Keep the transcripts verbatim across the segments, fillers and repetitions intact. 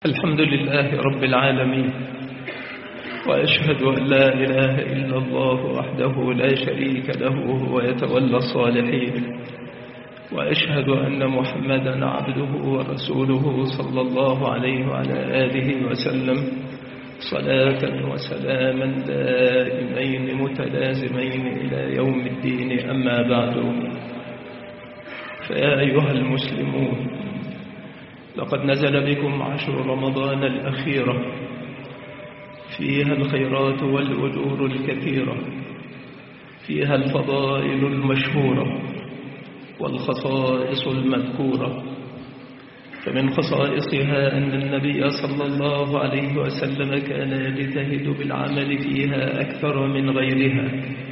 الحمد لله رب العالمين، وأشهد أن لا إله إلا الله وحده لا شريك له ويتولى الصالحين، وأشهد أن محمدا عبده ورسوله صلى الله عليه وعلى آله وسلم صلاة وسلاما دائمين متلازمين إلى يوم الدين. أما بعد، فيا أيها المسلمون، لقد نزل بكم عشر رمضان الأخيرة، فيها الخيرات والأجور الكثيرة، فيها الفضائل المشهورة والخصائص المذكورة. فمن خصائصها أن النبي صلى الله عليه وسلم كان يجتهد بالعمل فيها أكثر من غيرها.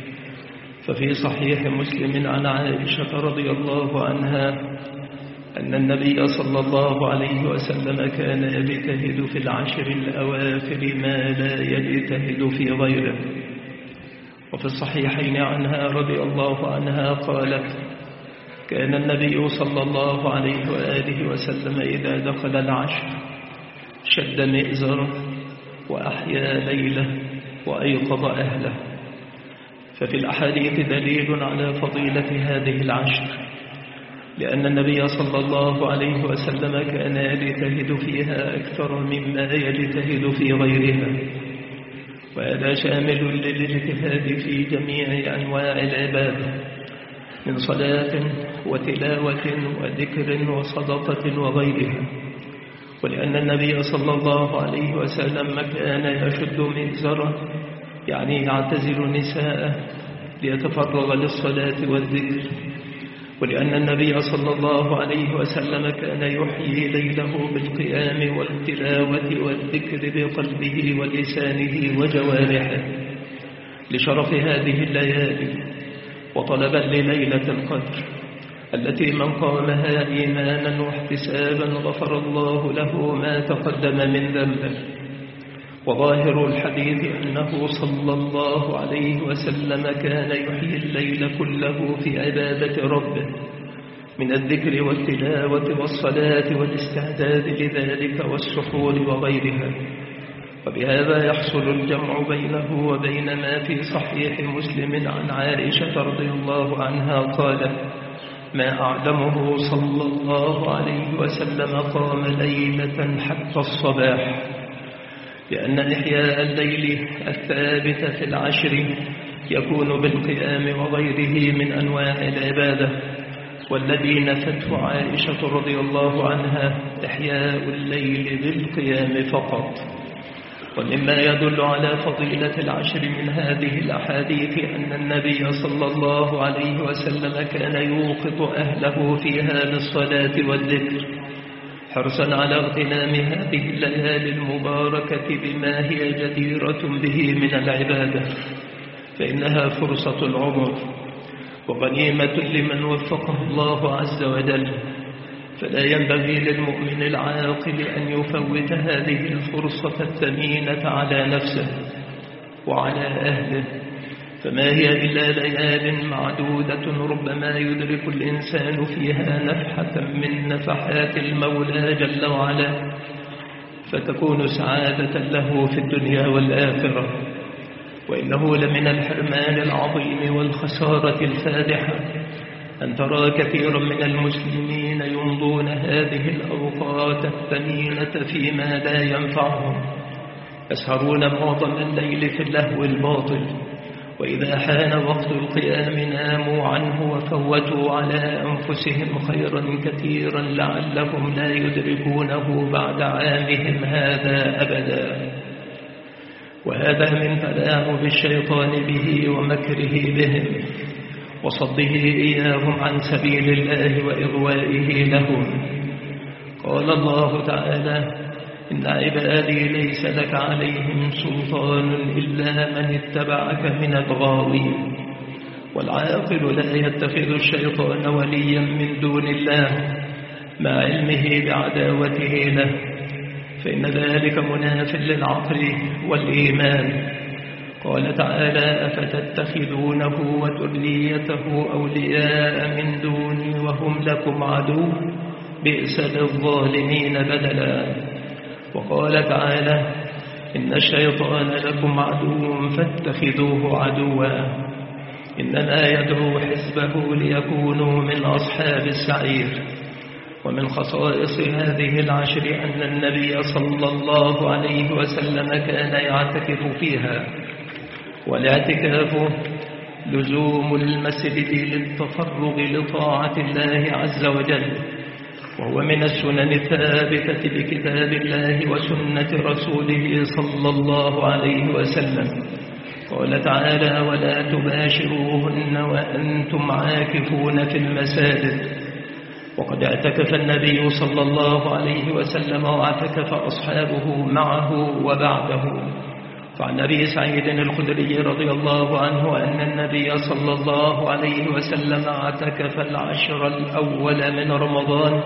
ففي صحيح مسلم عن عائشة رضي الله عنها أن النبي صلى الله عليه وسلم كان يجتهد في العشر الأواخر ما لا يجتهد في غيره. وفي الصحيحين عنها رضي الله عنها قالت: كان النبي صلى الله عليه وآله وسلم إذا دخل العشر شد مئزره وأحيا ليله وأيقظ أهله. ففي الأحاديث دليل على فضيلة هذه العشر، لأن النبي صلى الله عليه وسلم كان يجتهد فيها أكثر مما يجتهد في غيرها، وهذا شامل للاجتهاد في جميع أنواع العبادة من صلاة وتلاوة وذكر وصدقة وغيرها. ولأن النبي صلى الله عليه وسلم كان يشد مئزره، يعني يعتزل نساءه ليتفرغ للصلاة والذكر. ولأن النبي صلى الله عليه وسلم كان يحيي ليله بالقيام والتلاوة والذكر بقلبه ولسانه وجوارحه لشرف هذه الليالي، وطلبا لليلة القدر التي من قامها إيمانا واحتسابا غفر الله له ما تقدم من ذنبه. وظاهر الحديث أنه صلى الله عليه وسلم كان يحيي الليل كله في عبادة ربه من الذكر والتلاوة والصلاة والاستعداد لذلك والسحور وغيرها. وبهذا يحصل الجمع بينه وبين ما في صحيح مسلم عن عائشة رضي الله عنها قالت: ما أعلمه صلى الله عليه وسلم قام ليلة حتى الصباح، لأن إحياء الليل الثابت في العشر يكون بالقيام وغيره من أنواع العبادة، والذي نفته عائشة رضي الله عنها إحياء الليل بالقيام فقط. ومما يدل على فضيلة العشر من هذه الأحاديث أن النبي صلى الله عليه وسلم كان يوقظ أهله فيها بالصلاة والذكر، حرصا على اغتنام هذه الليالي المباركة بما هي جديرة به من العبادة، فإنها فرصة العمر وغنيمة لمن وفقه الله عز وجل. فلا ينبغي للمؤمن العاقل أن يفوت هذه الفرصة الثمينة على نفسه وعلى أهله، فما هي إلا ليال معدودة ربما يدرك الإنسان فيها نفحة من نفحات المولى جل وعلا، فتكون سعادة له في الدنيا والآخرة. وإنه لمن الحرمان العظيم والخسارة الفادحة أن ترى كثيرا من المسلمين يمضون هذه الأوقات الثمينة فيما لا ينفعهم، يسهرون معظم الليل في اللهو الباطل، وإذا حان وقت القيام ناموا عنه وفوتوا على أنفسهم خيرا كثيرا لعلهم لا يدركونه بعد عامهم هذا أبدا. وهذا من تلاعب الشيطان به ومكره بهم وصده إياهم عن سبيل الله وإغوائه لهم. قال الله تعالى: إن عبادي ليس لك عليهم سلطان إلا من اتبعك من الغاوين. والعاقل لا يتخذ الشيطان وليا من دون الله مع علمه بعداوته له، فإن ذلك مناف للعقل والإيمان. قال تعالى: أفتتخذونه وذريته أولياء من دوني وهم لكم عدو بئس للظالمين بدلا. وقال تعالى: إن الشيطان لكم عدو فاتخذوه عدوا إنما يدعو حزبه ليكونوا من أصحاب السعير. ومن خصائص هذه العشر أن النبي صلى الله عليه وسلم كان يعتكف فيها، والاعتكاف لزوم المسجد للتفرغ لطاعة الله عز وجل، وهو من السنن الثابتة بكتاب الله وسنة رسوله صلى الله عليه وسلم. قال تعالى: ولا تباشروهن وأنتم عاكفون في المساجد. وقد اعتكف النبي صلى الله عليه وسلم واعتكف أصحابه معه وبعده. فعن أبي سعيد الخدري رضي الله عنه أن النبي صلى الله عليه وسلم اعتكف العشر الأول من رمضان،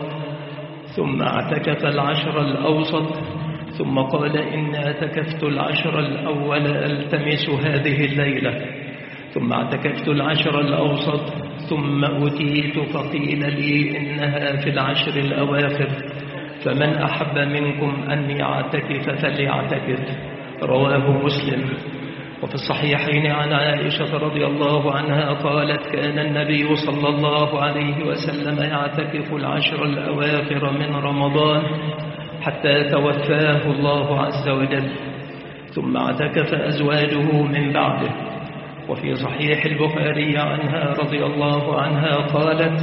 ثم اعتكف العشر الأوسط، ثم قال: إن اعتكفت العشر الأول ألتمس هذه الليلة، ثم اعتكفت العشر الأوسط، ثم أتيت فقيل لي إنها في العشر الأواخر، فمن أحب منكم أن يعتكف فليعتكف. رواه مسلم. وفي الصحيحين عن عائشة رضي الله عنها قالت: كان النبي صلى الله عليه وسلم يعتكف العشر الأواخر من رمضان حتى توفاه الله عز وجل، ثم اعتكف أزواجه من بعده. وفي صحيح البخاري عنها رضي الله عنها قالت: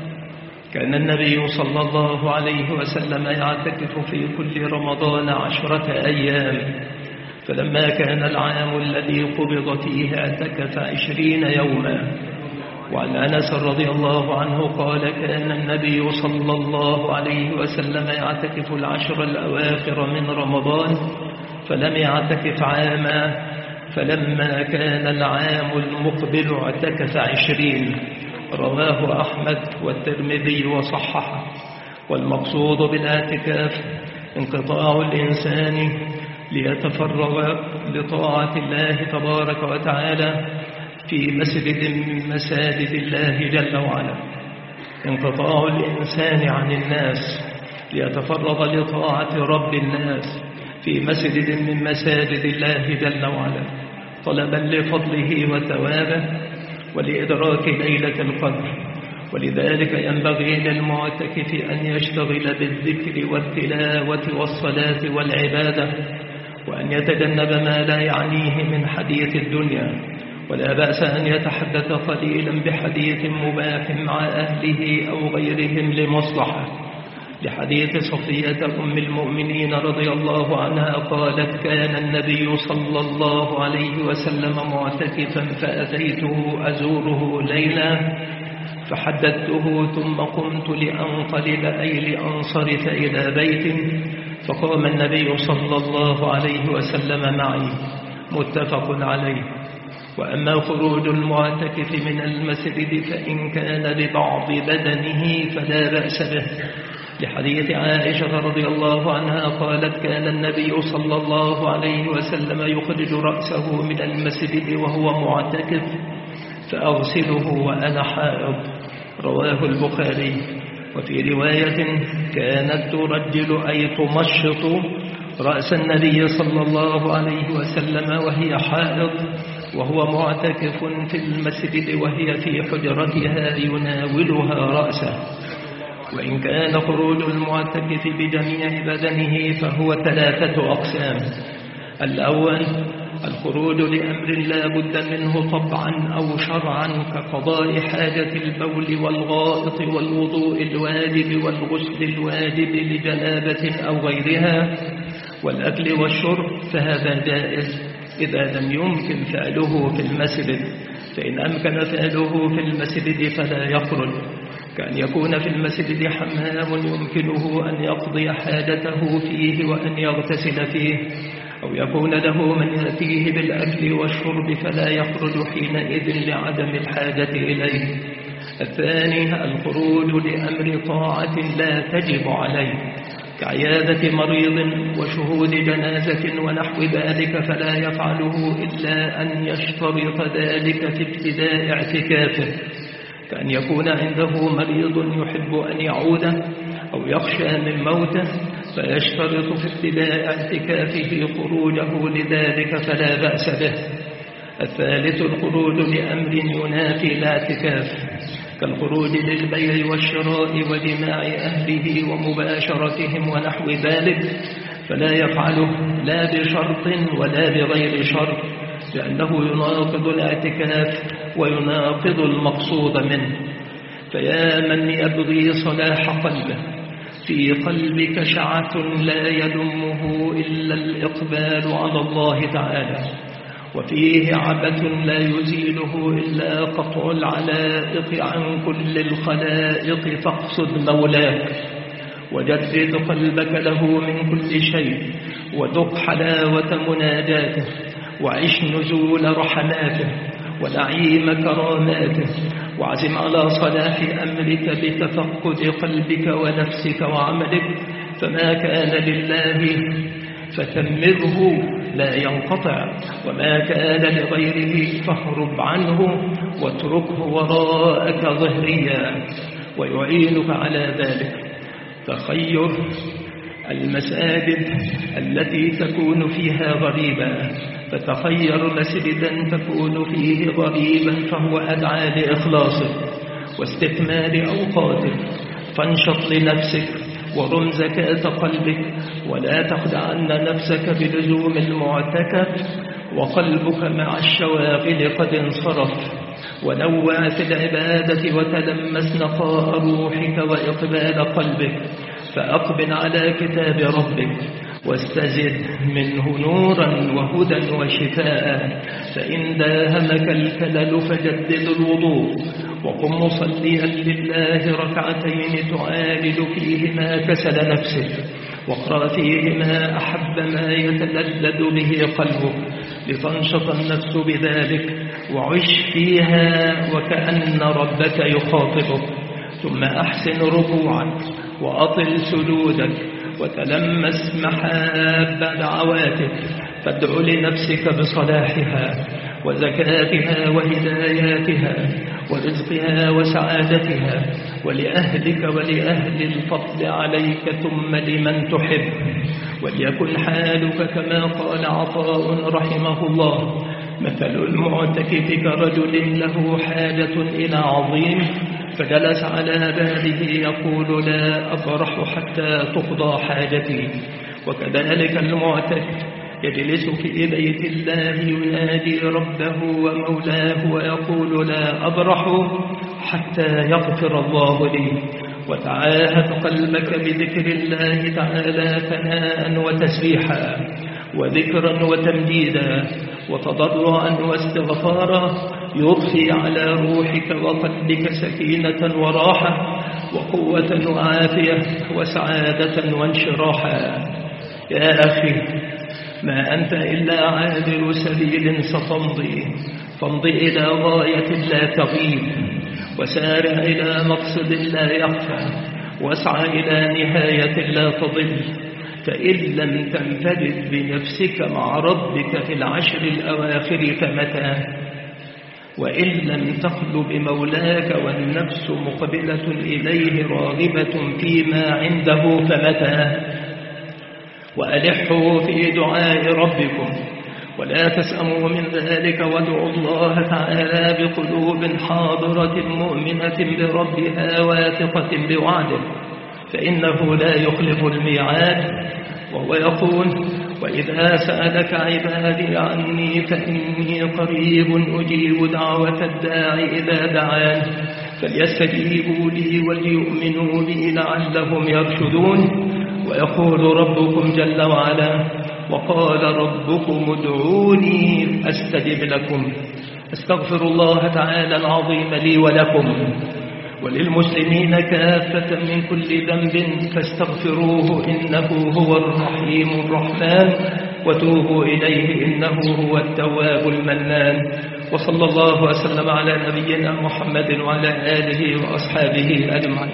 كان النبي صلى الله عليه وسلم يعتكف في كل رمضان عشرة أيام، فلما كان العام الذي قبض فيه اعتكف عشرين يوما. وعن أنس رضي الله عنه قال: كان النبي صلى الله عليه وسلم يعتكف العشر الأواخر من رمضان فلم يعتكف عاما، فلما كان العام المقبل اعتكف عشرين. رواه أحمد والترمذي وصححه. والمقصود بالاعتكاف انقطاع الإنسان ليتفرغ لطاعة الله تبارك وتعالى في مسجد من مساجد الله جل وعلا، انقطاع الإنسان عن الناس ليتفرغ لطاعة رب الناس في مسجد من مساجد الله جل وعلا، طلبا لفضله وثوابه ولإدراك ليلة القدر. ولذلك ينبغي للمعتكف أن يشتغل بالذكر والتلاوة والصلاة والعبادة، وأن يتجنب ما لا يعنيه من حديث الدنيا. ولا بأس أن يتحدث قليلا بحديث مباح مع أهله أو غيرهم لمصلحة، لحديث صفية أم المؤمنين رضي الله عنها قالت: كان النبي صلى الله عليه وسلم معتكفا فأتيته أزوره ليلا فحدثته، ثم قمت لأنقلب أي لأنصرف إلى بيت، فقام النبي صلى الله عليه وسلم معي. متفق عليه. وأما خروج المعتكف من المسجد فإن كان لبعض بدنه فلا بأس به، لحديث عائشة رضي الله عنها قالت: كان النبي صلى الله عليه وسلم يخرج رأسه من المسجد وهو معتكف فأغسله وأنا حائض. رواه البخاري. وفي رواية: كانت ترجل أي تمشط رأس النبي صلى الله عليه وسلم وهي حائض وهو معتكف في المسجد وهي في حجرتها يناولها رأسه. وإن كان خروج المعتكف بجميع بدنه فهو ثلاثة أقسام. الأول: الخروج لأمر لا بد منه طبعا أو شرعا، كقضاء حاجة البول والغائط والوضوء الواجب والغسل الواجب لجنابة أو غيرها والأكل والشرب، فهذا جائز إذا لم يمكن فعله في المسجد، فإن أمكن فعله في المسجد فلا يخرج، كأن يكون في المسجد حمام يمكنه أن يقضي حاجته فيه وأن يغتسل فيه، أو يكون له من يأتيه بالأكل والشرب فلا يخرج حينئذ لعدم الحاجة إليه. الثاني: الخروج لأمر طاعة لا تجب عليه، كعيادة مريض وشهود جنازة ونحو ذلك، فلا يفعله إلا أن يشترط ذلك في ابتداء اعتكافه، كأن يكون عنده مريض يحب أن يعود أو يخشى من موته فيشترط في ابتداء اعتكافه خروجه لذلك فلا بأس به. الثالث الخروج لأمر ينافي الاعتكاف كالخروج للبيع والشراء وجماع أهله ومباشرتهم ونحو ذلك، فلا يفعله لا بشرط ولا بغير شرط، لأنه يناقض الاعتكاف ويناقض المقصود منه. فيا من يبغي صلاح قلبه، في قلبك شعث لا يلمه إلا الإقبال على الله تعالى، وفيه عبث لا يزيله إلا قطع العلائق عن كل الخلائق، فاقصد مولاك وجدد قلبك له من كل شيء، وذق حلاوة مناجاته، وعش نزول رحماته ونعيم كراماته، وعزم على صلاح أمرك بتفقد قلبك ونفسك وعملك، فما كان لله فتمره لا ينقطع، وما كان لغيره فاهرب عنه واتركه وراءك ظهريا. ويعينك على ذلك تخير المساجد التي تكون فيها غريبا، فتخير مسجدا تكون فيه غريبا فهو أدعى لإخلاصك واستكمال أوقاتك، فانشط لنفسك ورم زكاة قلبك، ولا تخدعن نفسك بلزوم المعتكف وقلبك مع الشواغل قد انصرف، ونوع في العبادة وتلمس نقاء روحك وإقبال قلبك، فأقبل على كتاب ربك واستزد منه نورا وهدى وشفاء، فإن داهمك الكلل فجدد الوضوء، وقم مصليا لله ركعتين تعالج فيهما كسل نفسك، واقرأ فيهما أحب ما يتلذذ به قلبك لتنشط النفس بذلك، وعش فيها وكأن ربك يخاطبك، ثم أحسن ركوعك وأطل سجودك وتلمس محاب دعواتك، فادع لنفسك بصلاحها وزكاتها وهداياتها ورزقها وسعادتها، ولأهلك ولأهل الفضل عليك ثم لمن تحب. وليكن حالك كما قال عطاء رحمه الله: مثل المعتكف كرجل له حاجة إلى عظيم فجلس على بابه يقول لا أبرح حتى تقضى حاجتي. وكذلك المعتكف يجلس في بيت الله ينادي ربه ومولاه ويقول لا أبرح حتى يغفر الله لي. وتعاهد قلبك بذكر الله تعالى ثناء وتسبيحا وذكرا وتمجيدا وتضرعا واستغفارا، يضفي على روحك وقلبك سكينة وراحة وقوة وعافية وسعادة وانشراحا. يا أخي، ما أنت إلا عابر سبيل ستمضي، فامض إلى غاية لا تغيب، وسارع إلى مقصد لا يخفى، واسعى إلى نهاية لا تضل. فإن لم تنفرد بنفسك مع ربك في العشر الأواخر فمتى؟ وإن لم تخل بمولاك والنفس مقبلة إليه راغبة فيما عنده فمتى؟ وألحوا في دعاء ربكم ولا تسأموا من ذلك، وادعوا الله تعالى بقلوب حاضرة مؤمنة بربها واثقة بوعده، فإنه لا يخلف الميعاد. وهو يقول: وإذا سألك عبادي عني فإني قريب أجيب دعوة الداعي إذا دعان، فليستجيبوا لي وليؤمنوا بي لعلهم يرشدون. ويقول ربكم جل وعلا: وقال ربكم ادعوني أستجب لكم. استغفر الله تعالى العظيم لي ولكم وللمسلمين كافة من كل ذنب فاستغفروه إنه هو الرحيم الرحمن، وتوبوا إليه إنه هو التواب المنان. وصلى الله وسلم على نبينا محمد وعلى آله وأصحابه أجمعين.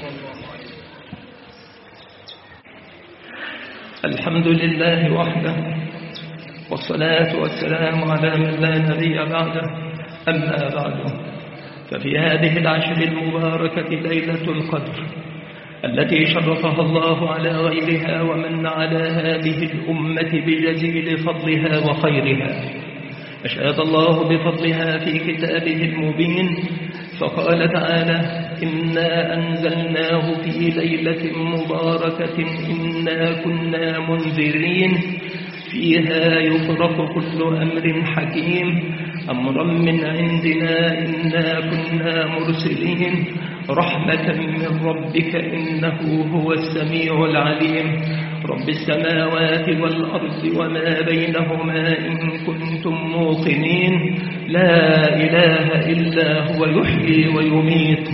الحمد لله وحده، والصلاة والسلام على من لا نبي بعده. أما بعد، ففي هذه العشر المباركة ليلة القدر التي شرفها الله على غيرها ومن على هذه الأمة بجزيل فضلها وخيرها. أشهد الله بفضلها في كتابه المبين، فقال تعالى: إنا أنزلناه في ليلة مباركة إنا كنا منذرين فيها يفرق كل أمر حكيم أمرا من عندنا إنا كنا مرسلين رحمة من ربك إنه هو السميع العليم رب السماوات والأرض وما بينهما إن كنتم موقنين لا إله إلا هو يحيي ويميت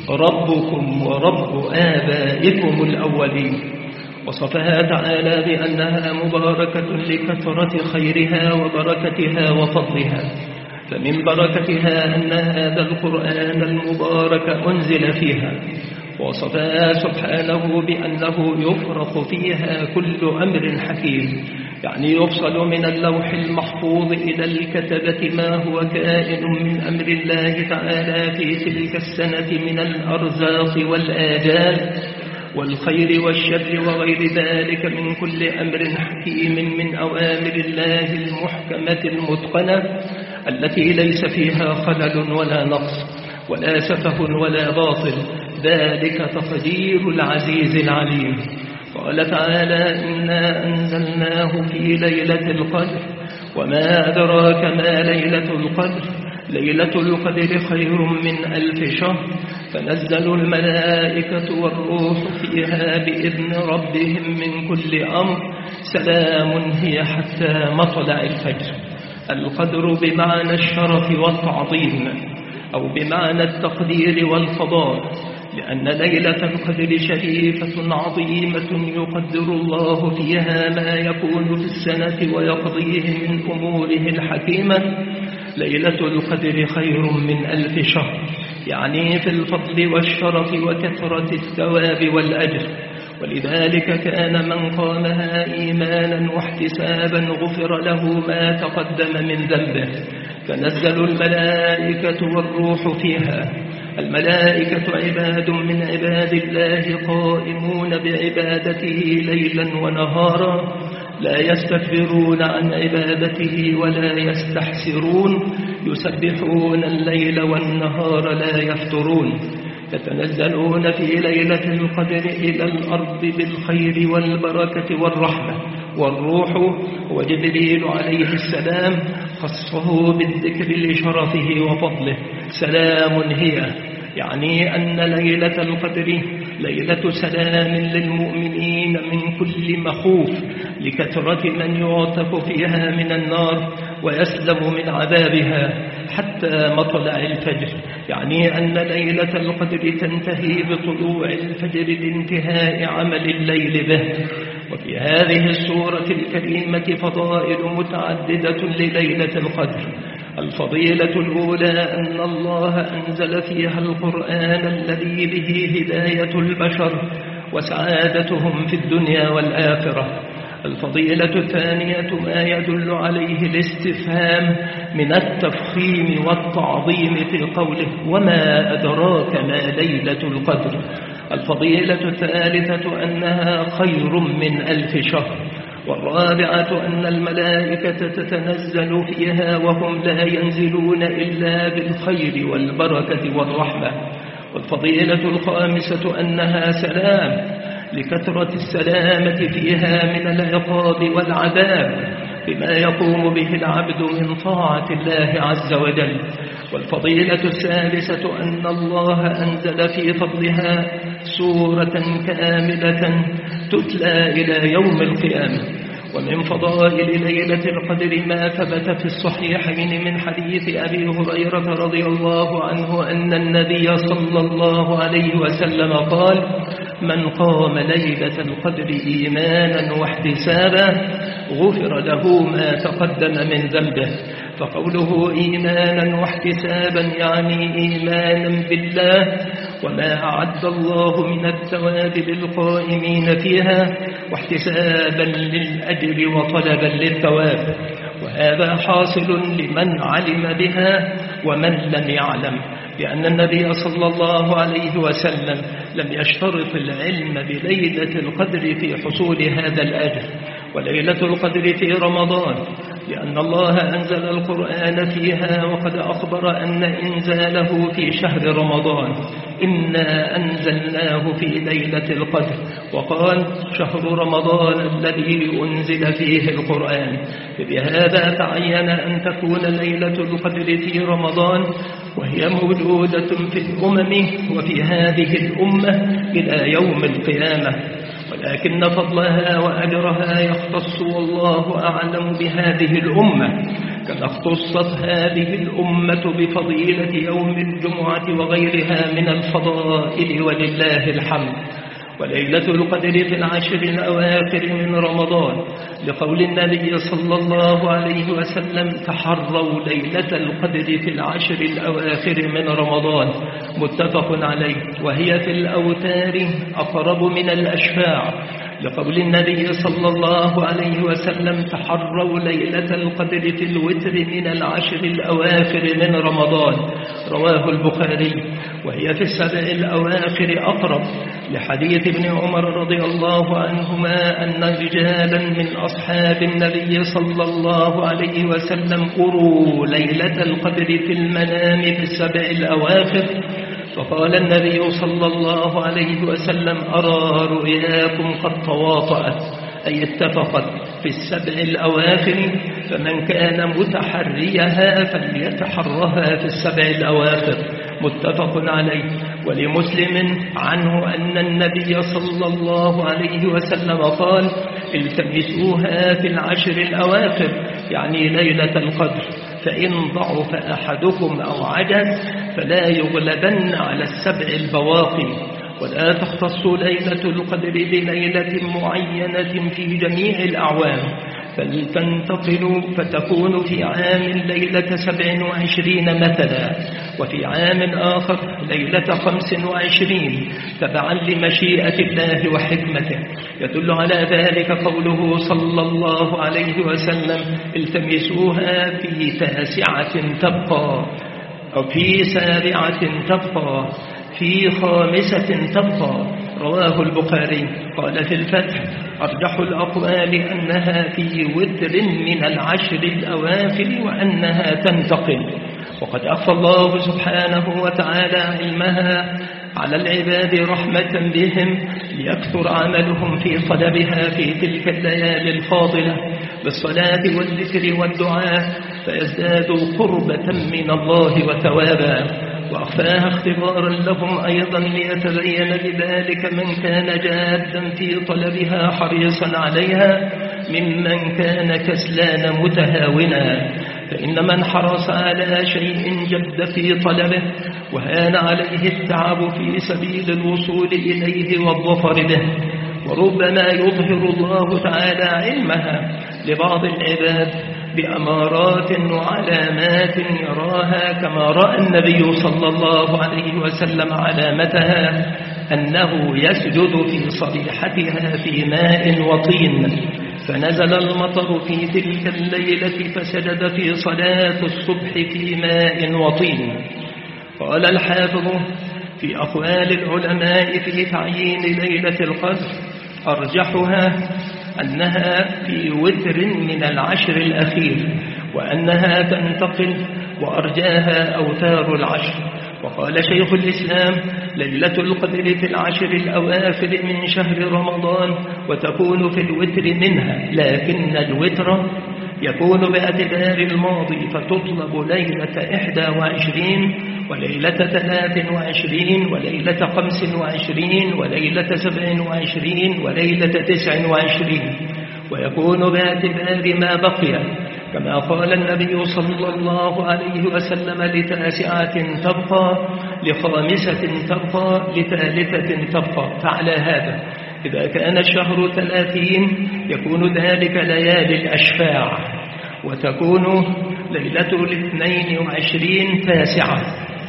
ربكم ورب آبائكم الأولين. وصفها تعالى بأنها مباركة لكثرة خيرها وبركتها وفضلها، فمن بركتها أن هذا القرآن المبارك أنزل فيها. وصفها سبحانه بأنه يفرق فيها كل أمر حكيم، يعني يفصل من اللوح المحفوظ إلى الكتبة ما هو كائن من أمر الله تعالى في تلك السنة من الأرزاق والآجال والخير والشر وغير ذلك من كل أمر حكيم من أوامر الله المحكمة المتقنة التي ليس فيها خلل ولا نقص ولا سفه ولا باطل، ذلك تقدير العزيز العليم. قال تعالى: إنا أنزلناه في ليلة القدر وما أدراك ما ليلة القدر ليلة القدر خير من ألف شهر تنزل الملائكة والروح فيها بإذن ربهم من كل أمر سلام هي حتى مطلع الفجر. القدر بمعنى الشرف والتعظيم أو بمعنى التقدير والفضال، لأن ليلة القدر شريفة عظيمة يقدر الله فيها ما يكون في السنة ويقضيه من أموره الحكيمة. ليلة القدر خير من ألف شهر، يعني في الفضل والشرف وكثرة الثواب والأجر. ولذلك كان من قامها إيمانا واحتسابا غفر له ما تقدم من ذنبه. تنزل الملائكة والروح فيها. الملائكة عباد من عباد الله قائمون بعبادته ليلا ونهارا، لا يستكبرون عن عبادته ولا يستحسرون، يسبحون الليل والنهار لا يفترون. يتنزلون في ليلة القدر إلى الأرض بالخير والبركة والرحمة. والروح وجبريل عليه السلام خصه بالذكر لشرفه وفضله. سلام هي، يعني أن ليلة القدر ليلة سلام للمؤمنين من كل مخوف، لكثرة من يعتق فيها من النار ويسلم من عذابها حتى مطلع الفجر، يعني أن ليلة القدر تنتهي بطلوع الفجر لانتهاء عمل الليل به. وفي هذه السورة الكريمة فضائل متعددة لليلة القدر. الفضيلة الأولى أن الله أنزل فيها القرآن الذي به هداية البشر وسعادتهم في الدنيا والآخرة. الفضيلة الثانية ما يدل عليه الاستفهام من التفخيم والتعظيم في قوله وما أدراك ما ليلة القدر. الفضيلة الثالثة أنها خير من ألف شهر. والرابعة أن الملائكة تتنزل فيها وهم لا ينزلون إلا بالخير والبركة والرحمة. والفضيلة الخامسة أنها سلام، لكثرة السلامة فيها من العقاب والعذاب بما يقوم به العبد من طاعة الله عز وجل. والفضيلة السادسة أن الله أنزل في فضلها سورة كاملة تتلى إلى يوم القيامة. ومن فضائل ليلة القدر ما ثبت في الصحيحين من حديث أبي هريرة رضي الله عنه أن النبي صلى الله عليه وسلم قال: من قام ليلة القدر إيمانا واحتسابا غفر له ما تقدم من ذنبه. فقوله إيمانا واحتسابا يعني إيمانا بالله وما أعد الله من الثواب للقائمين فيها، واحتسابا للأجر وطلبا للثواب. وهذا حاصل لمن علم بها ومن لم يعلم، لأن النبي صلى الله عليه وسلم لم يشترط العلم بليلة القدر في حصول هذا الأجر. وليلة القدر في رمضان، لأن الله أنزل القرآن فيها، وقد أخبر أن إنزاله في شهر رمضان، إنا أنزلناه في ليلة القدر، وقال شهر رمضان الذي أنزل فيه القرآن. بهذا تعين أن تكون ليلة القدر في رمضان، وهي موجودة في الأمم وفي هذه الأمة إلى يوم القيامة، ولكن فضلها وأجرها يختص والله أعلم بهذه الأمة، كما اختصت هذه الأمة بفضيلة يوم الجمعة وغيرها من الفضائل، ولله الحمد. وليلة القدر في العشر الأواخر من رمضان، لقول النبي صلى الله عليه وسلم تحروا ليلة القدر في العشر الأواخر من رمضان، متفق عليه، وهي في الأوتار أقرب من الأشفاع، لقول النبي صلى الله عليه وسلم تحروا ليلة القدر في الوتر من العشر الأواخر من رمضان، رواه البخاري، وهي في السبع الأواخر أقرب، لحديث ابن عمر رضي الله عنهما أن رجالا من أصحاب النبي صلى الله عليه وسلم أروا ليلة القدر في المنام في السبع الأواخر، فقال النبي صلى الله عليه وسلم أرى رؤياكم قد تواطأت، أي اتفقت في السبع الأواخر، فمن كان متحريها فليتحرها في السبع الأواخر، متفق عليه. ولمسلم عنه أن النبي صلى الله عليه وسلم قال التمسوها في العشر الأواخر، يعني ليلة القدر، فإن ضعف أحدكم أو عجز فلا يغلبن على السبع البواقي. ولا تختص ليلة القدر بليلة معينة في جميع الأعوام، بل تنتقل فتكون في عام ليلة سبع وعشرين مثلا، وفي عام آخر ليلة خمس وعشرين، تبعا لمشيئة الله وحكمته. يدل على ذلك قوله صلى الله عليه وسلم التمسوها في تاسعة تبقى، أو في سابعة تبقى، في خامسة تبقى، رواه البخاري. قال في الفتح أرجح الأقوال أنها في وتر من العشر الأواخر وأنها تنتقل، وقد أخفى الله سبحانه وتعالى علمها على العباد رحمة بهم ليكثر عملهم في طلبها في تلك الليالي الفاضلة بالصلاة والذكر والدعاء، فيزدادوا قربة من الله وثوابا. وأخفاها اختبارا لهم أيضا ليتبين بذلك من كان جادا في طلبها حريصا عليها ممن كان كسلان متهاونا. فإن من حرص على شيء جد في طلبه وهان عليه التعب في سبيل الوصول إليه والظفر به، وربما يظهر الله تعالى علمها لبعض العباد بأمارات وعلامات يراها، كما رأى النبي صلى الله عليه وسلم علامتها أنه يسجد في صريحتها في ماء وطين، فنزل المطر في تلك الليلة فسجد في صلاة الصبح في ماء وطين. قال الحافظ في أقوال العلماء في تعيين ليلة القدر أرجحها أنها في وتر من العشر الأخير، وأنها تنتقل، وأرجاها أوتار العشر. وقال شيخ الإسلام ليلة القدر في العشر الأواخر من شهر رمضان، وتكون في الوتر منها، لكن الوتر يكون باعتبار الماضي، فتطلب ليلة إحدى وعشرين وليلة ثلاث وعشرين وليلة خمس وعشرين وليلة سبع وعشرين وليلة تسع وعشرين، ويكون باعتبار ما بقي، كما قال النبي صلى الله عليه وسلم لتاسعة تبقى، لخامسة تبقى، لثالثة تبقى. فعلى هذا إذا كان الشهر ثلاثين يكون ذلك ليالي الأشفاع، وتكون ليلة الاثنين وعشرين تاسعة،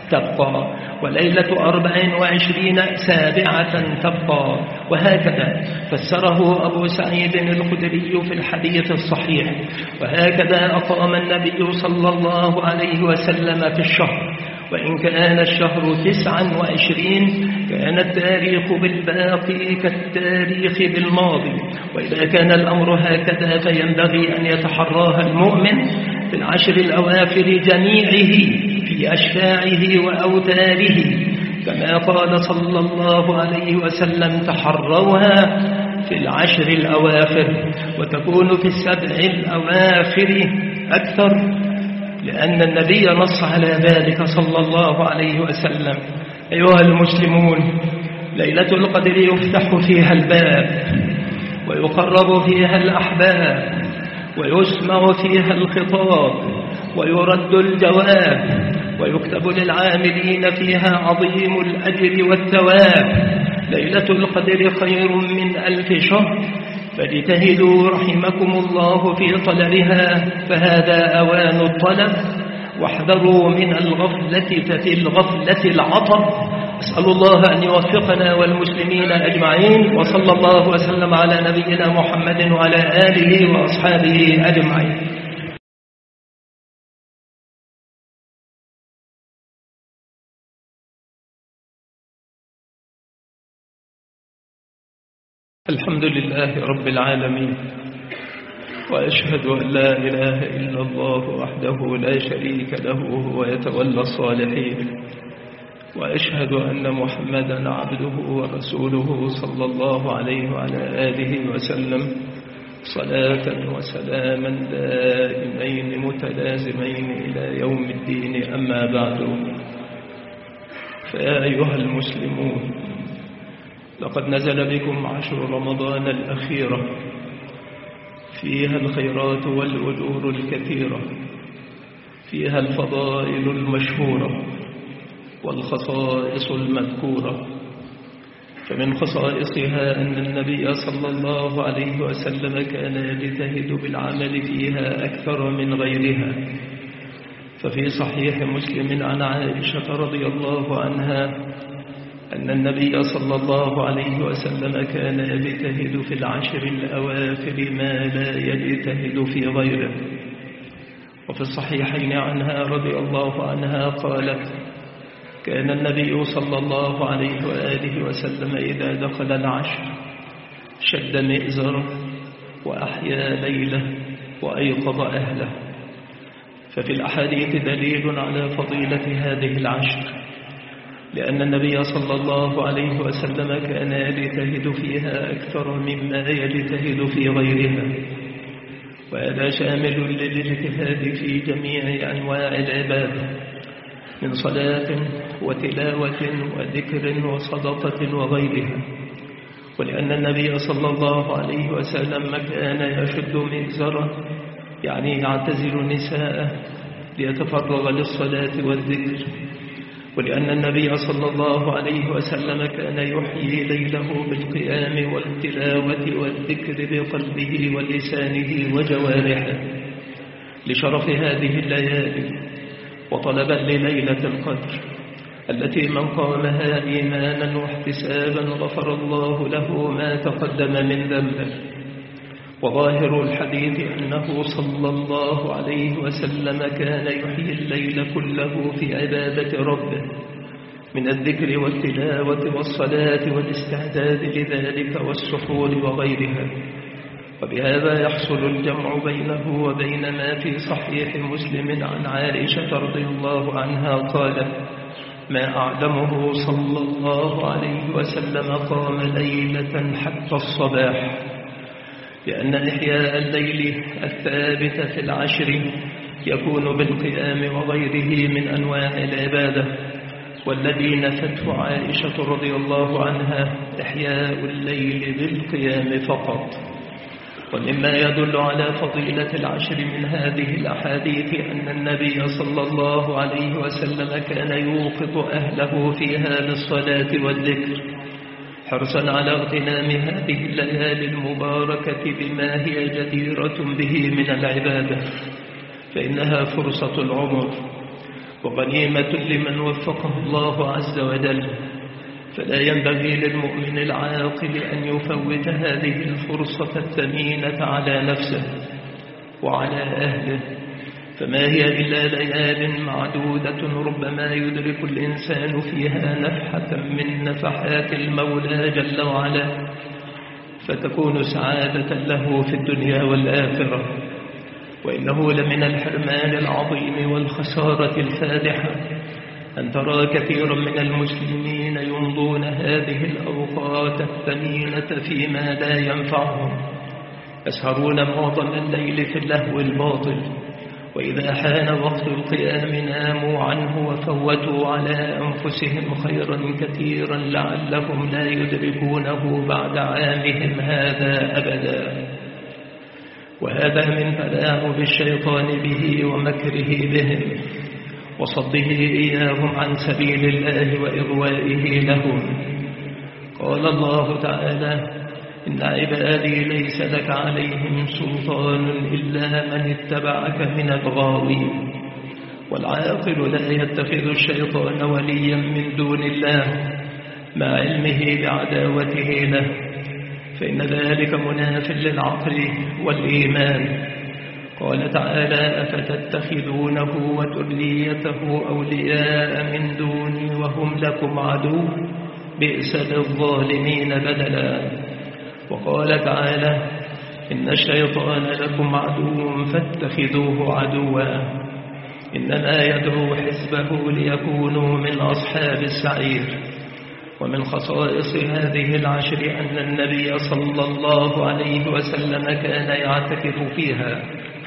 تبقى، وليلة أربع وعشرين سابعة تبقى، وهكذا فسره أبو سعيد الخدري في الحديث الصحيح. وهكذا أقام النبي صلى الله عليه وسلم في الشهر، وإن كان الشهر تسعا وعشرين كان التاريخ بالباقي كالتاريخ بالماضي. وإذا كان الأمر هكذا فينبغي أن يتحراها المؤمن في العشر الأواخر جميعه في أشفاعه وأوتاره، كما قال صلى الله عليه وسلم: تحروها في العشر الأواخر، وتكون في السبع الأواخر أكثر، لأن النبي نص على ذلك صلى الله عليه وسلم. أيها المسلمون، ليلة القدر يفتح فيها الباب، ويقرب فيها الأحباب، ويسمع فيها الخطاب، ويرد الجواب، ويكتب للعاملين فيها عظيم الأجر والثواب. ليلة القدر خير من ألف شهر، فاجتهدوا رحمكم الله في طلبها، فهذا أوان الطلب، واحذروا من الغفلة ففي الغفلة العطب. أسأل الله أن يوفقنا والمسلمين أجمعين، وصلى الله وسلم على نبينا محمد وعلى آله وأصحابه أجمعين. الحمد لله رب العالمين، وأشهد أن لا إله إلا الله وحده لا شريك له وهو يتولى الصالحين، وأشهد أن محمدا عبده ورسوله صلى الله عليه وعلى آله وسلم، صلاة وسلاما دائمين متلازمين إلى يوم الدين. أما بعد، فيا أيها المسلمون، لقد نزل بكم عشر رمضان الأخيرة، فيها الخيرات والأجور الكثيرة، فيها الفضائل المشهورة والخصائص المذكورة. فمن خصائصها أن النبي صلى الله عليه وسلم كان يجتهد بالعمل فيها أكثر من غيرها. ففي صحيح مسلم عن عائشة رضي الله عنها أن النبي صلى الله عليه وسلم كان يجتهد في العشر الأواخر ما لا يجتهد في غيره. وفي الصحيحين عنها رضي الله عنها قالت: كان النبي صلى الله عليه وآله وسلم إذا دخل العشر شد مئزره وأحيا ليله وأيقظ أهله. ففي الأحاديث دليل على فضيلة هذه العشر، لأن النبي صلى الله عليه وسلم كان يجتهد فيها أكثر مما يجتهد في غيرها، وهذا شامل للاجتهاد في جميع أنواع العبادة من صلاة وتلاوة وذكر وصدقة وغيرها. ولأن النبي صلى الله عليه وسلم كان يشد مئزره، يعني يعتزل نساءه ليتفرغ للصلاة والذكر. ولأن النبي صلى الله عليه وسلم كان يحيي ليله بالقيام والتلاوة والذكر بقلبه ولسانه وجوارحه لشرف هذه الليالي، وطلبا لليلة القدر التي من قامها إيمانا واحتسابا غفر الله له ما تقدم من ذنبه. وظاهر الحديث أنه صلى الله عليه وسلم كان يحيي الليل كله في عبادة ربه من الذكر والتلاوة والصلاة والاستعداد لذلك والسحور وغيرها. وبهذا يحصل الجمع بينه وبين ما في صحيح مسلم عن عائشة رضي الله عنها قالت: ما أعلمه صلى الله عليه وسلم قام ليلة حتى الصباح، لأن إحياء الليل الثابت في العشر يكون بالقيام وغيره من أنواع العبادة، والذي نفته عائشة رضي الله عنها إحياء الليل بالقيام فقط. ومما يدل على فضيلة العشر من هذه الأحاديث أن النبي صلى الله عليه وسلم كان يوقظ أهله فيها للصلاة والذكر، حرصا على اغتنام هذه الليالي المباركة بما هي جديرة به من العبادة، فإنها فرصة العمر. وغنيمة لمن وفقه الله عز وجل، فلا ينبغي للمؤمن العاقل أن يفوت هذه الفرصة الثمينة على نفسه وعلى أهله، فما هي إلا ليال معدودة ربما يدرك الإنسان فيها نفحة من نفحات المولى جل وعلا، فتكون سعادة له في الدنيا والآخرة. وإنه لمن الحرمان العظيم والخسارة الفادحة أن ترى كثيرا من المسلمين يمضون هذه الأوقات الثمينة فيما لا ينفعهم، يسهرون معظم الليل في اللهو الباطل، وإذا حان وقت القيام ناموا عنه وفوتوا على أنفسهم خيرا كثيرا لعلهم لا يدركونه بعد عامهم هذا أبدا. وهذا من تلاعب الشيطان به ومكره بهم وصده إياهم عن سبيل الله وإغوائه لهم. قال الله تعالى: إن عبادي ليس لك عليهم سلطان إلا من اتبعك من الغاوين. والعاقل لا يتخذ الشيطان وليا من دون الله مع علمه بعداوته له، فإن ذلك مناف للعقل والإيمان. قال تعالى: أفتتخذونه وذريته أولياء من دوني وهم لكم عدو بئس للظالمين بدلا. وقال تعالى: إن الشيطان لكم عدو فاتخذوه عدوا إنما يدعو حزبه ليكونوا من أصحاب السعير. ومن خصائص هذه العشر أن النبي صلى الله عليه وسلم كان يعتكف فيها،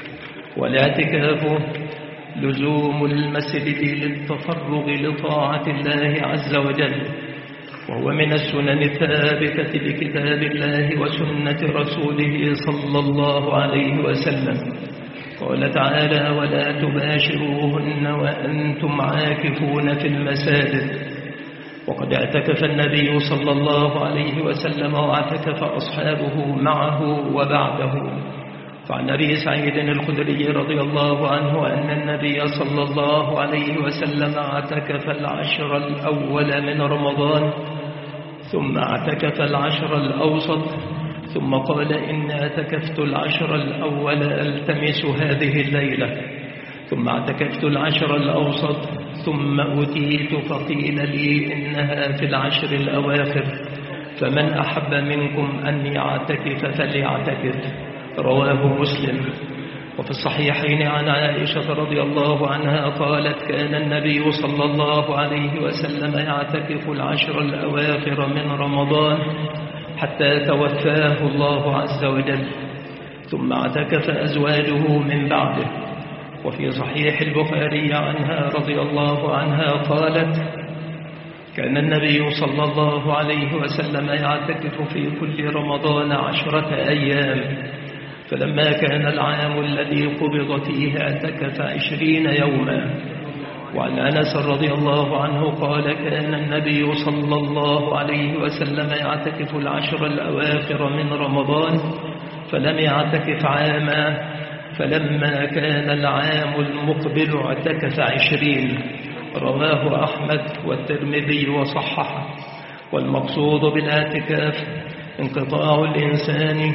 والاعتكاف لزوم المسجد للتفرغ لطاعة الله عز وجل، وهو من السنن الثابتة بكتاب الله وسنة رسوله صلى الله عليه وسلم. قال تعالى: ولا تباشروهن وأنتم عاكفون في المساجد. وقد اعتكف النبي صلى الله عليه وسلم واعتكف أصحابه معه وبعده. فعن أبي سعيد الخدري رضي الله عنه أن النبي صلى الله عليه وسلم اعتكف العشر الأول من رمضان، ثم اعتكف العشر الأوسط، ثم قال: إن اعتكفت العشر الأول ألتمس هذه الليلة، ثم اعتكفت العشر الأوسط، ثم أتيت فقيل لي إنها في العشر الأواخر، فمن أحب منكم أن يعتكف فليعتكف. رواه مسلم. وفي الصحيحين عن عائشة رضي الله عنها قالت: كان النبي صلى الله عليه وسلم يعتكف العشر الأواخر من رمضان حتى توفاه الله عز وجل، ثم اعتكف أزواجه من بعده. وفي صحيح البخاري عنها رضي الله عنها قالت: كان النبي صلى الله عليه وسلم يعتكف في كل رمضان عشرة أيام، فلما كان العام الذي قبض فيه اعتكف عشرين يوما. وعن أنس رضي الله عنه قال: كان النبي صلى الله عليه وسلم يعتكف العشر الأواخر من رمضان فلم يعتكف عاما، فلما كان العام المقبل اعتكف عشرين. رواه أحمد والترمذي وصححه. والمقصود بالاعتكاف انقطاع الإنسان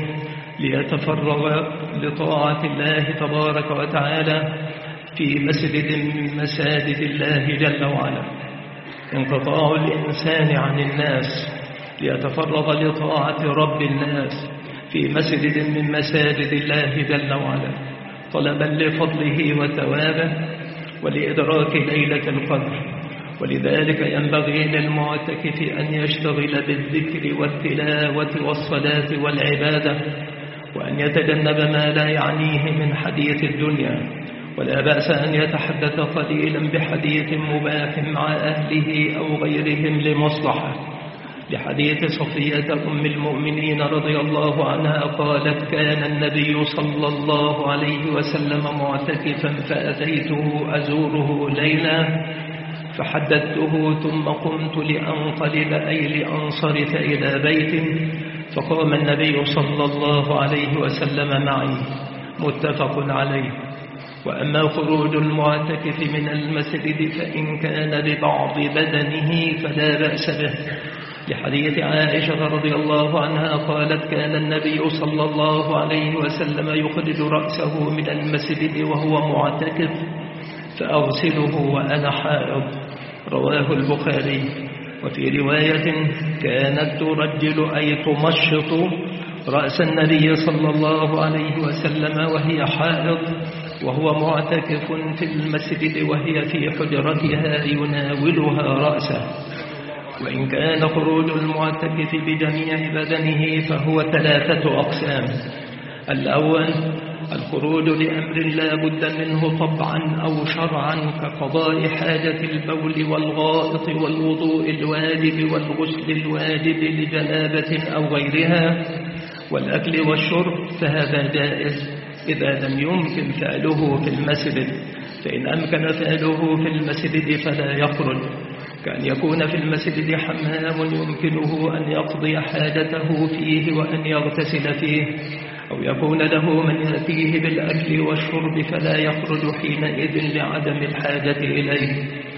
ليتفرغ لطاعة الله تبارك وتعالى في مسجد من مساجد الله جل وعلا، انقطاع الإنسان عن الناس ليتفرغ لطاعة رب الناس في مسجد من مساجد الله جل وعلا، طلبا لفضله وثوابه ولإدراك ليلة القدر. ولذلك ينبغي للمعتكف أن يشتغل بالذكر والتلاوة والصلاة والعبادة، وأن يتجنب ما لا يعنيه من حديث الدنيا، ولا بأس أن يتحدث قليلا بحديث مباح مع أهله أو غيرهم لمصلحة. لحديث صفية أم المؤمنين رضي الله عنها قالت: كان النبي صلى الله عليه وسلم معتكفا فأتيته أزوره ليلا فحدثته، ثم قمت لأنقلب أي لأنصرف إلى بيت، فقام النبي صلى الله عليه وسلم معي. متفق عليه. وأما خروج المعتكف من المسجد فإن كان ببعض بدنه فلا بأس به، لحديث عائشة رضي الله عنها قالت: كان النبي صلى الله عليه وسلم يخرج رأسه من المسجد وهو معتكف فأغسله وأنا حائض، رواه البخاري. وفي رواية: كانت ترجل أي تمشط رأس النبي صلى الله عليه وسلم وهي حائض وهو معتكف في المسجد وهي في حجرتها يناولها رأسه. وإن كان خروج المعتكف بجميع بدنه فهو ثلاثة أقسام: الأول الخروج لأمر لا بد منه طبعا أو شرعا كقضاء حاجة البول والغائط والوضوء الواجب والغسل الواجب لجنابة أو غيرها والأكل والشرب، فهذا جائز إذا لم يمكن فعله في المسجد، فإن أمكن فعله في المسجد فلا يخرج، كأن يكون في المسجد حمام يمكنه أن يقضي حاجته فيه وأن يغتسل فيه، أو يكون له من يأتيه بالأكل والشرب فلا يخرج حينئذ لعدم الحاجة إليه.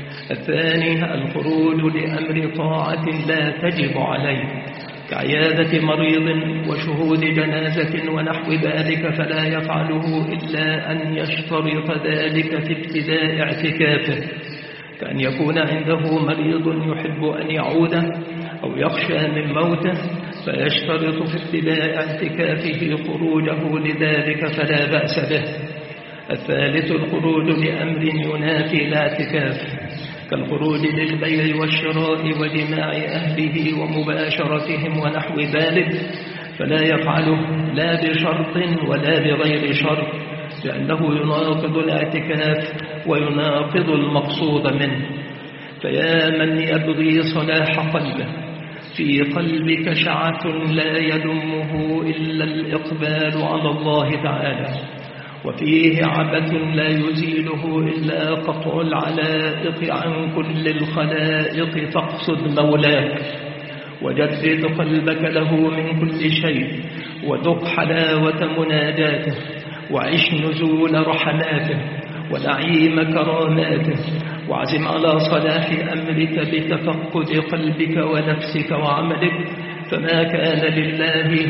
الثاني الخروج لأمر طاعة لا تجب عليه كعيادة مريض وشهود جنازة ونحو ذلك، فلا يفعله إلا أن يشترط ذلك في ابتداء اعتكافه، كأن يكون عنده مريض يحب أن يعوده أو يخشى من موته فيشترط في ابتداء اعتكافه خروجه لذلك فلا بأس به. الثالث الخروج لأمر ينافي الاعتكاف كالخروج للبيع والشراء وجماع أهله ومباشرتهم ونحو ذلك، فلا يفعله لا بشرط ولا بغير شرط، لأنه يناقض الاعتكاف ويناقض المقصود منه. فيا من يبغي صلاح قلبه، في قلبك شعث لا يلمه إلا الإقبال على الله تعالى، وفيه عبث لا يزيله إلا قطع العلائق عن كل الخلائق، فاقصد مولاك وجدد قلبك له من كل شيء، وذق حلاوة مناجاته، وعش نزول رحماته ونعيم كراماته، وعزم على صلاح أمرك بتفقد قلبك ونفسك وعملك، فما كان لله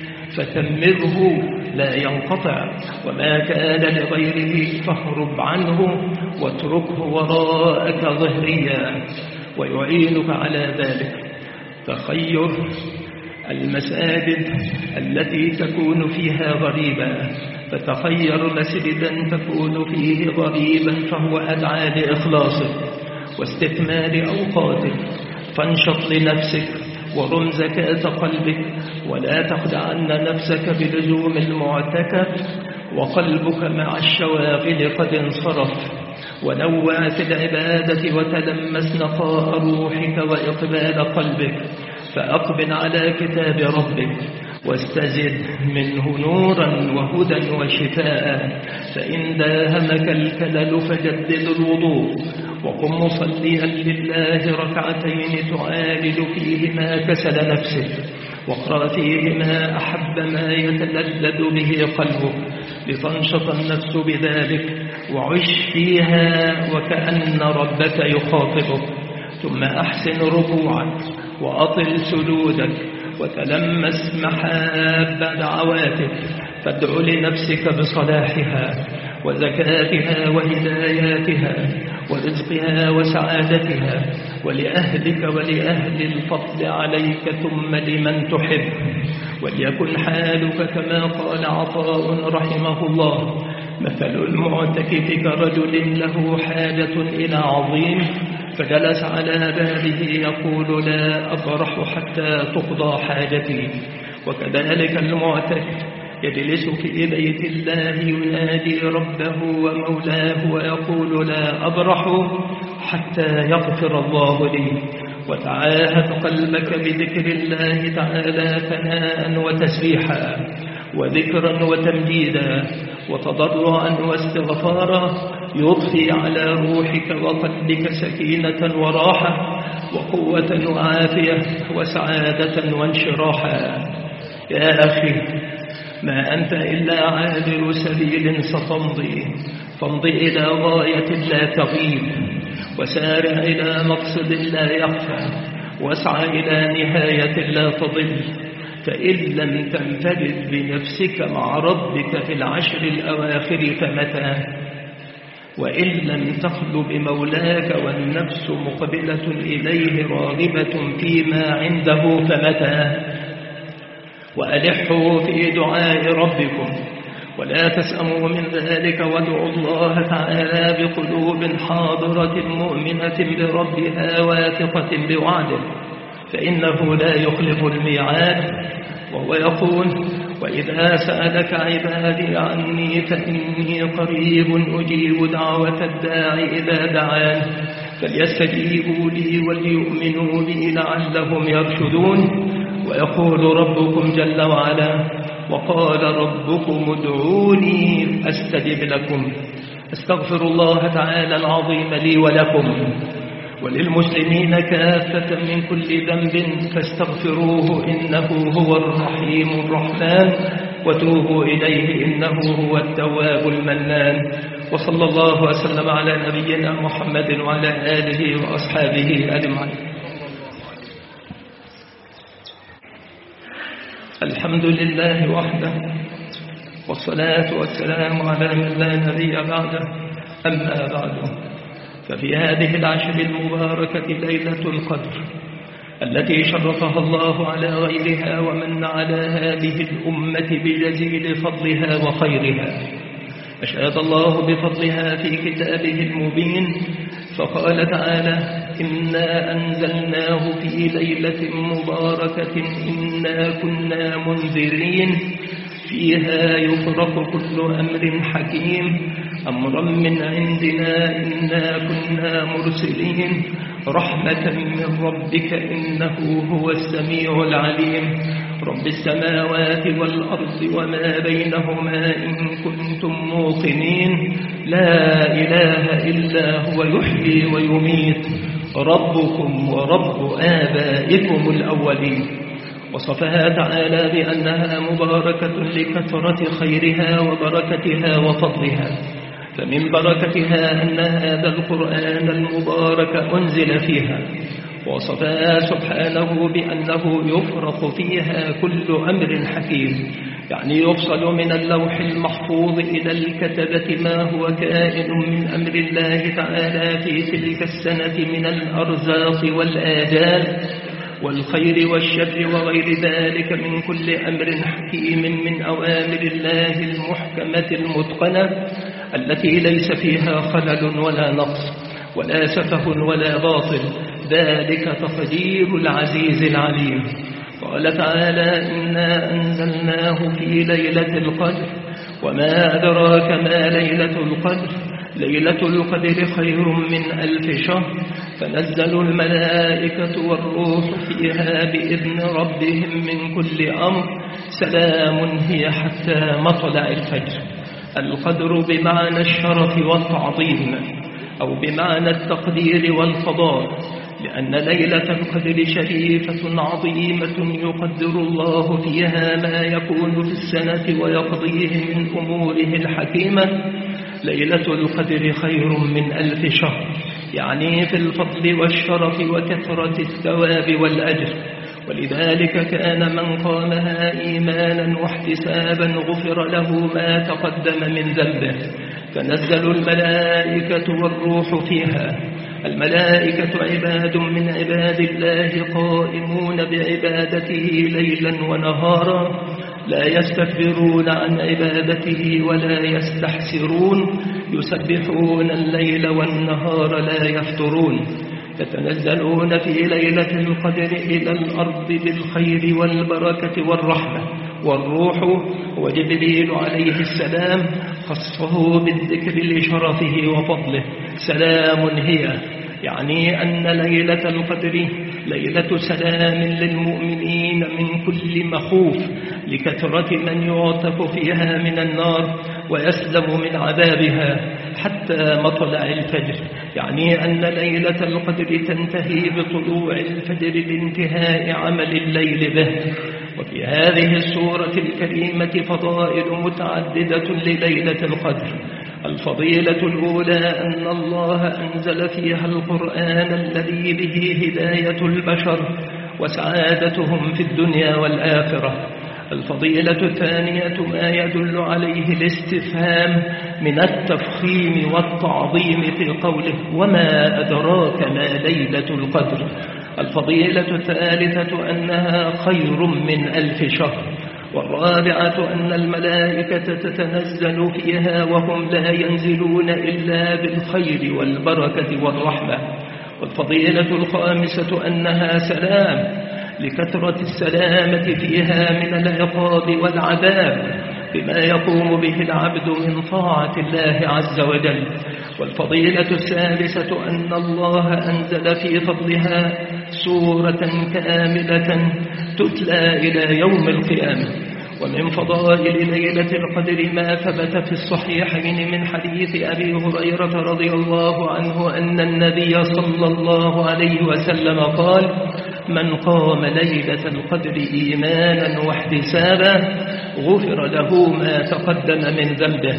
فتمره لا ينقطع، وما كان لغيره فاهرب عنه واتركه وراءك ظهريا، ويعينك على ذلك تخير المساجد التي تكون فيها غريبا، فتخير مسجدا تكون فيه غريبا فهو أدعى لإخلاصك واستكمال أوقاتك، فانشط لنفسك ورم زكاة قلبك، ولا تخدعن نفسك بلزوم المعتكف وقلبك مع الشواغل قد انصرف، ونوع في العبادة وتلمس نقاء روحك وإقبال قلبك، فأقبل على كتاب ربك واستزد منه نورا وهدى وشفاء، فإن داهمك الكلل فجدد الوضوء، وقم مصليا لله ركعتين تعالج فيهما كسل نفسك، واقرأ فيهما أحب ما يتلذذ به قلبك لتنشط النفس بذلك، وعش فيها وكأن ربك يخاطبك، ثم أحسن ركوعك وأطل سجودك وتلمس محاب دعواتك، فادع لنفسك بصلاحها وزكاتها وهداياتها ورزقها وسعادتها، ولأهلك ولأهل الفضل عليك ثم لمن تحب، وليكن حالك كما قال عطاء رحمه الله: مثل المعتكف كرجل له حاجة إلى عظيم فجلس على بابه يقول: لا أبرح حتى تقضى حاجتي. وكذلك المعتكف يجلس في بيت الله ينادي ربه ومولاه ويقول: لا أبرح حتى يغفر الله لي. وتعاهد قلبك بذكر الله تعالى ثناء وتسبيحا وذكرا وتمجيدا وتضرعا واستغفارا، يضفي على روحك وقلبك سكينة وراحة وقوة وعافية وسعادة وانشراحا. يا أخي، ما أنت إلا عابر سبيل ستمضي، فامضي إلى غاية لا تغيب، وسارع إلى مقصد لا يخفى، واسعى إلى نهاية لا تضل. فإن لم تنفرد بنفسك مع ربك في العشر الأواخر فمتى؟ وإن لم تخل بمولاك والنفس مقبلة إليه راغبة فيما عنده فمتى؟ وألحوا في دعاء ربكم ولا تسأموا من ذلك، وادعوا الله تعالى بقلوب حاضرة مؤمنة بربها واثقة بوعده، فإنه لا يخلف الميعاد. وهو يقول: وإذا سألك عبادي عني فإني قريب أجيب دعوة الداعي إذا دعان، فليستجيبوا لي وليؤمنوا بي لعلهم يرشدون. ويقول ربكم جل وعلا: وقال ربكم ادعوني أستجب لكم. استغفر الله تعالى العظيم لي ولكم وللمسلمين كافة من كل ذنب فاستغفروه إنه هو الرحيم الرحمن، وتوبوا إليه إنه هو التواب المنان. وصلى الله وسلم على نبينا محمد وعلى آله وأصحابه أجمعين. الحمد لله وحده، والصلاة والسلام على من لا نبي بعده. أما بعد، ففي هذه العشر المباركة ليلة القدر التي شرفها الله على غيرها ومن على هذه الأمة بجزيل فضلها وخيرها. أشهد الله بفضلها في كتابه المبين، فقال تعالى: إنا أنزلناه في ليلة مباركة إنا كنا منذرين فيها يفرق كل أمر حكيم أمرا من عندنا إنا كنا مرسلين رحمة من ربك إنه هو السميع العليم رب السماوات والأرض وما بينهما إن كنتم موقنين لا إله إلا هو يحيي ويميت ربكم ورب آبائكم الأولين. وصفها تعالى بأنها مباركة لكثرة خيرها وبركتها وفضلها، فمن بركتها أن هذا القرآن المبارك أنزل فيها. وصفها سبحانه بأنه يفرق فيها كل أمر حكيم، يعني يفصل من اللوح المحفوظ إلى الكتبة ما هو كائن من أمر الله تعالى في تلك السنة من الأرزاق والآجال والخير والشر وغير ذلك من كل أمر حكيم من أوامر الله المحكمة المتقنة التي ليس فيها خلل ولا نقص ولا سفه ولا باطل، ذلك تقدير العزيز العليم. قال تعالى: إنا أنزلناه في ليلة القدر وما أدراك ما ليلة القدر ليلة القدر خير من ألف شهر تنزل الملائكة والروح فيها بإذن ربهم من كل أمر سلام هي حتى مطلع الفجر. القدر بمعنى الشرف والتعظيم أو بمعنى التقدير والفضال، لأن ليلة القدر شريفة عظيمة يقدر الله فيها ما يكون في السنة ويقضيه من أموره الحكيمة. ليلة القدر خير من ألف شهر، يعني في الفضل والشرف وكثرة الثواب والأجر. ولذلك كان من قامها إيمانا واحتسابا غفر له ما تقدم من ذنبه. تنزل الملائكة والروح فيها. الملائكة عباد من عباد الله قائمون بعبادته ليلا ونهارا، لا يستكبرون عن عبادته ولا يستحسرون، يسبحون الليل والنهار لا يفترون. يتنزلون في ليلة القدر إلى الأرض بالخير والبركة والرحمة. والروح هو جبريل عليه السلام، خصه بالذكر لشرفه وفضله. سلام هي، يعني أن ليلة القدر ليلة سلام للمؤمنين من كل مخوف، لكثرة من يعتق فيها من النار ويسلم من عذابها حتى مطلع الفجر، يعني أن ليلة القدر تنتهي بطلوع الفجر لانتهاء عمل الليل به. وفي هذه السورة الكريمة فضائل متعددة لليلة القدر. الفضيلة الأولى أن الله أنزل فيها القرآن الذي به هداية البشر وسعادتهم في الدنيا والآخرة. الفضيلة الثانية ما يدل عليه الاستفهام من التفخيم والتعظيم في قوله وما أدراك ما ليلة القدر. الفضيلة الثالثة أنها خير من ألف شهر. والرابعة أن الملائكة تتنزل فيها وهم لا ينزلون إلا بالخير والبركة والرحمة. والفضيلة الخامسة أنها سلام لكثرة السلامة فيها من العقاب والعذاب بما يقوم به العبد من طاعة الله عز وجل. والفضيلة السادسة أن الله أنزل في فضلها سورة كاملة تتلى إلى يوم القيامة. ومن فضائل ليلة القدر ما ثبت في الصحيحين من حديث أبي هريرة رضي الله عنه أن النبي صلى الله عليه وسلم قال من قام ليلة القدر إيمانا واحتسابا غفر له ما تقدم من ذنبه.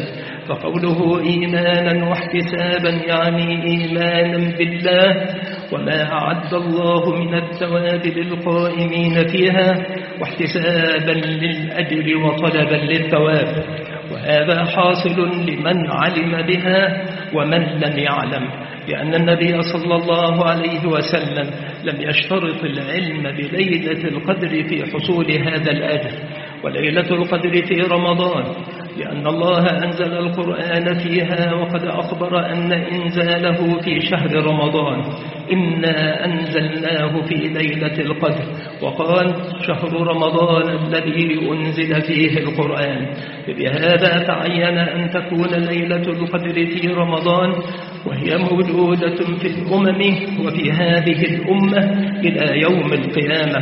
فقوله إيمانا واحتسابا يعني إيمانا بالله وما أعد الله من الثواب للقائمين فيها واحتسابا للأجر وطلبا للثواب. وهذا حاصل لمن علم بها ومن لم يعلم، لأن النبي صلى الله عليه وسلم لم يشترط العلم بليلة القدر في حصول هذا الأجر. وليلة القدر في رمضان لأن الله أنزل القرآن فيها، وقد أخبر أن إنزاله في شهر رمضان إنا أنزلناه في ليلة القدر، وقال شهر رمضان الذي أنزل فيه القرآن. بهذا تعين أن تكون ليلة القدر في رمضان، وهي موجودة في الأمم وفي هذه الأمة إلى يوم القيامة،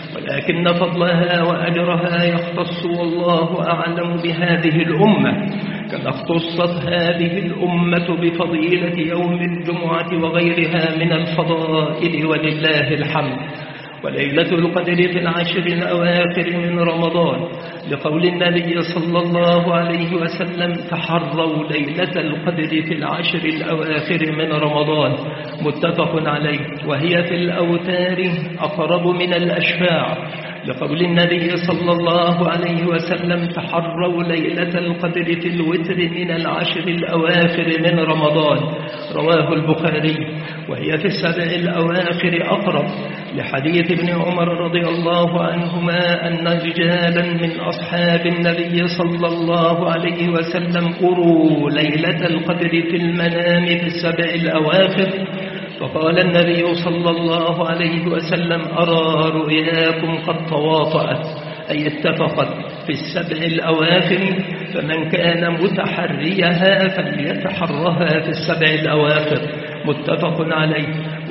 ولكن فضلها وأجرها يختص والله أعلم بهذه الأمة، كما اختصت هذه الأمة بفضيلة يوم الجمعة وغيرها من الفضائل ولله الحمد. وليلة القدر في العشر الأواخر من رمضان لقول النبي صلى الله عليه وسلم تحروا ليلة القدر في العشر الأواخر من رمضان، متفق عليه. وهي في الأوتار أقرب من الأشفاع لقول النبي صلى الله عليه وسلم تحروا ليلة القدر في الوتر من العشر الأواخر من رمضان، رواه البخاري. وهي في السبع الأواخر أقرب لحديث ابن عمر رضي الله عنهما أن رجالا من أصحاب النبي صلى الله عليه وسلم أروا ليلة القدر في المنام في السبع الأواخر، فقال النبي صلى الله عليه وسلم أرى رؤياكم قد تواطأت، أي اتفقت في السبع الأواخر، فمن كان متحريها فليتحرها في السبع الأواخر، متفق عليه.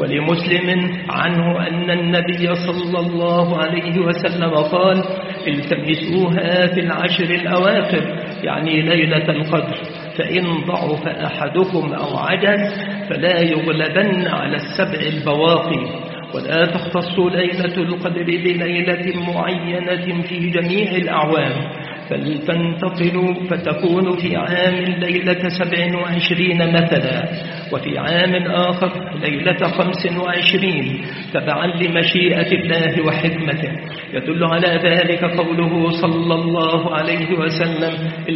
ولمسلم عنه أن النبي صلى الله عليه وسلم قال التمسوها في العشر الأواخر، يعني ليلة القدر، فإن ضعف أحدكم أو عجز فلا يغلبن على السبع البواقي. ولا تختص ليلة القدر بليلة معينة في جميع الأعوام، بل تنتقل فتكون في عام ليلة سبع وعشرين مثلا، وفي عام آخر ليلة خمس وعشرين تبعا لمشيئة الله وحكمته. يدل على ذلك قوله صلى الله عليه وسلم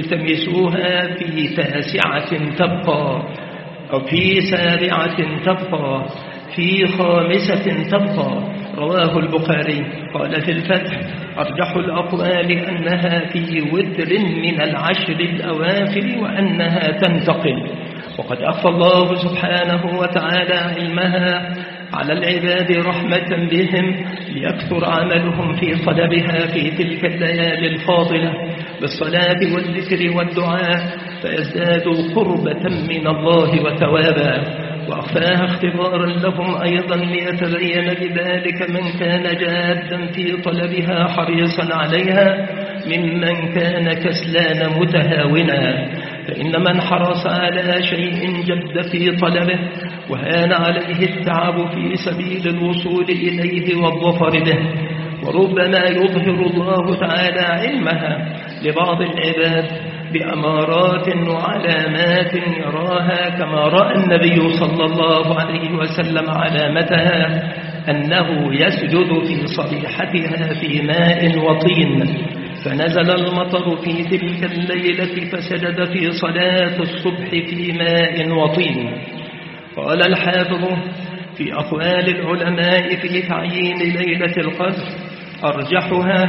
التمسوها في تاسعة تبقى، أو في سابعة تبقى، في خامسة تبقى، رواه البخاري. قال في الفتح أرجح الأقوال أنها في وتر من العشر الأواخر وأنها تنتقل، وقد أخفى الله سبحانه وتعالى علمها على العباد رحمة بهم ليكثر عملهم في طلبها في تلك الليالي الفاضلة بالصلاة والذكر والدعاء، فيزدادوا قربة من الله وثوابا. وأخفاها اختبارا لهم أيضا ليتبين بذلك من كان جادا في طلبها حريصا عليها ممن كان كسلان متهاونا. فإن من حرص على شيء جد في طلبه وهان عليه التعب في سبيل الوصول إليه والظفر به وربما يظهر الله تعالى علمها لبعض العباد بأمارات وعلامات يراها، كما رأى النبي صلى الله عليه وسلم علامتها أنه يسجد في صريحتها في ماء وطين، فنزل المطر في تلك الليلة فسجد في صلاة الصبح في ماء وطين. قال الحافظ في أقوال العلماء في تعيين ليلة القدر أرجحها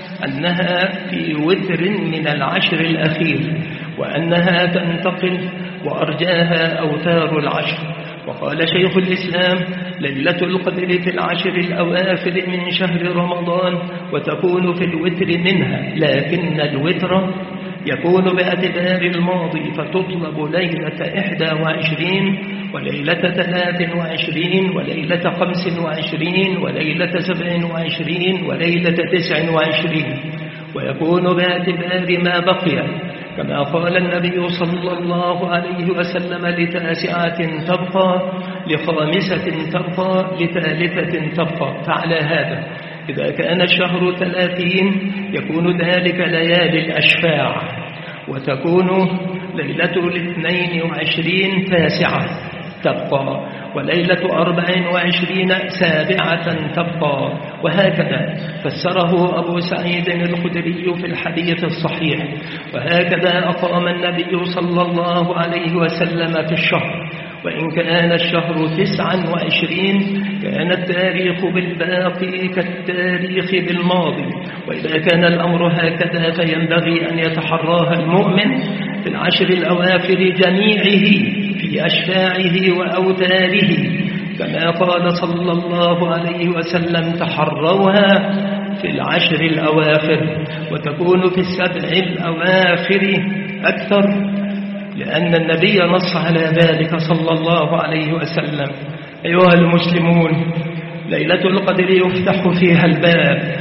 أنها في وتر من العشر الأخير، وأنها تنتقل، وأرجاها أوتار العشر. وقال شيخ الإسلام ليلة القدر في العشر الأواخر من شهر رمضان، وتكون في الوتر منها، لكن الوتر يكون باعتبار الماضي، فتطلب ليلة إحدى وعشرين وليلة ثلاث وعشرين وليلة خمس وعشرين وليلة سبع وعشرين وليلة تسع وعشرين، ويكون باعتبار ما بقي، كما قال النبي صلى الله عليه وسلم لتاسعة تبقى، لخامسة تبقى، لثالثة تبقى. فعلى هذا إذا كان الشهر ثلاثين يكون ذلك ليالي الأشفاع، وتكون ليلة الاثنين وعشرين تاسعة تبقى، وليلة أربع وعشرين سابعة تبقى، وهكذا فسره أبو سعيد الخدري في الحديث الصحيح. وهكذا أقام النبي صلى الله عليه وسلم في الشهر، وإن كان الشهر تسعا وعشرين كان التاريخ بالباقي كالتاريخ بالماضي. وإذا كان الأمر هكذا فينبغي أن يتحراها المؤمن في العشر الأواخر جميعه في أشفاعه وأوتاره، كما قال صلى الله عليه وسلم تحروها في العشر الأواخر، وتكون في السبع الأواخر أكثر، لأن النبي نص على ذلك صلى الله عليه وسلم. أيها المسلمون، ليلة القدر يفتح فيها الباب،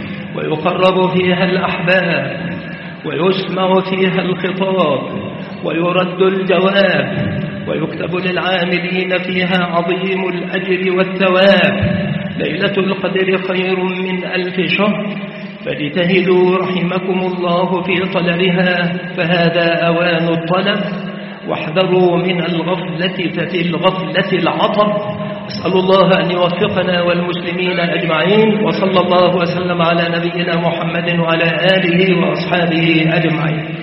ويقرب فيها الأحباب، ويسمع فيها الخطاب، ويرد الجواب، ويكتب للعاملين فيها عظيم الأجر والثواب. ليلة القدر خير من ألف شهر، فاجتهدوا رحمكم الله في طلبها، فهذا أوان الطلب، واحذروا من الغفلة، ففي الغفلة العطب. أسأل الله أن يوفقنا والمسلمين أجمعين، وصلى الله وسلم على نبينا محمد وعلى آله وأصحابه أجمعين.